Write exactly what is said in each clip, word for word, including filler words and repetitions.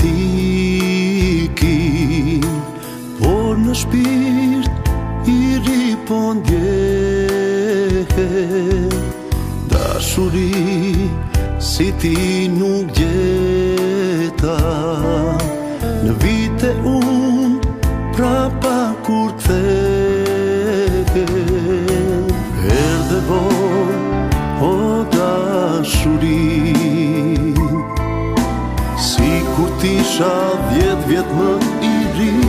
ndikin, por në shpirt i ri po ndjehem. Dashuri si ti nuk gjeta, në vite unë prapa kur kthehem. Erdhe vonë, o dashuri, si kur t'isha dhjetë vjet më i ri.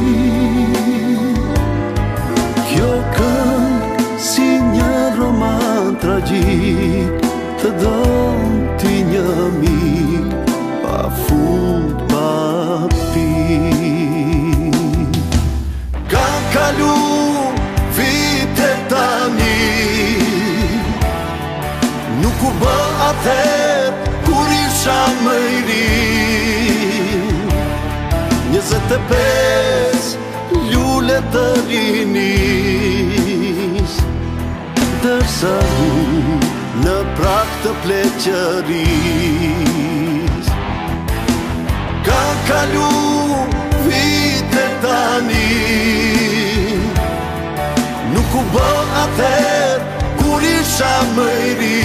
Kjo këngë si një roman tragjik, të don ti një mik, pa fund pa pik. Ka kalu vite tani, nuk u bë atëherë kur isha më i ri. Njëzet e pes lule të rinis, dërsa unë në prak të pleqëris. Ka kalu vite tani, nuk u bë atëherë kur isha më i ri.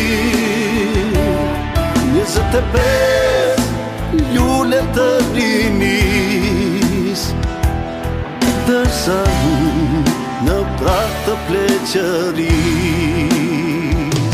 Njëzet e pes lule të rinis, dërsa unë në prak të pleqëris.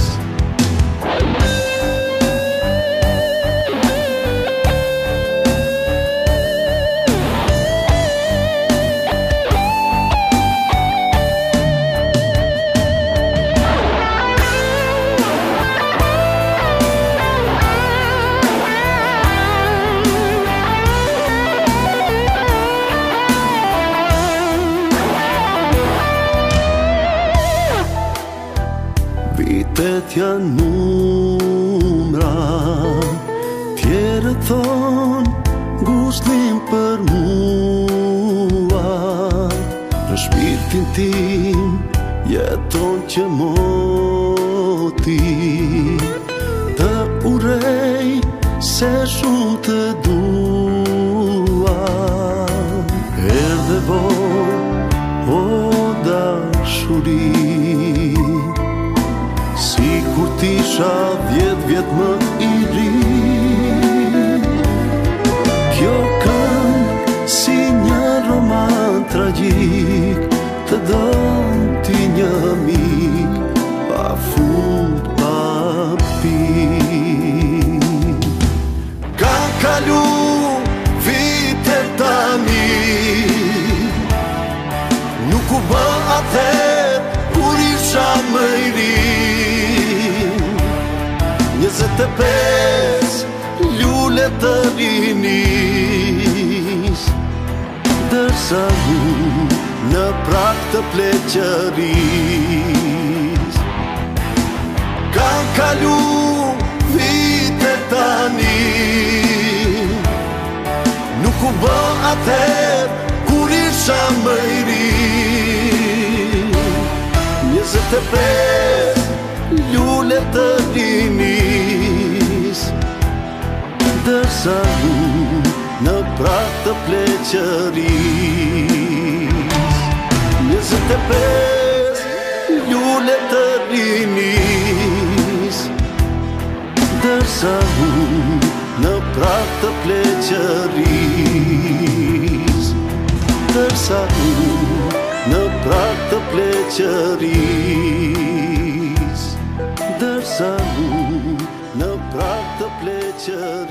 Vitet janë numra, tjerët thonë gustin për mua. Në shpirtin tim jeton që moti, të urej se shumë të dua. Erdhe vonë, o dashuri, si kur t'isha dhjetë vjet më i ri. Kjo këngë si një roman tragjik, të don ti një mik, pa fund pa pik. Ka kalu vite tani, nuk u bë atëherë kur isha më i ri. Njëzet e pes lule të rinis, dërsa unë në prak të pleqëris. Ka kalu vite tani, nuk u bë atëherë kur isha më i ri. Njëzet e pes lule të rinis, dërsa unë në prak të pleqëris. Njëzet e pes lule të rinis, dërsa unë në prak të pleqëris. Dërsa unë në prak të pleqëris, dërsa unë në prak të pleqëris.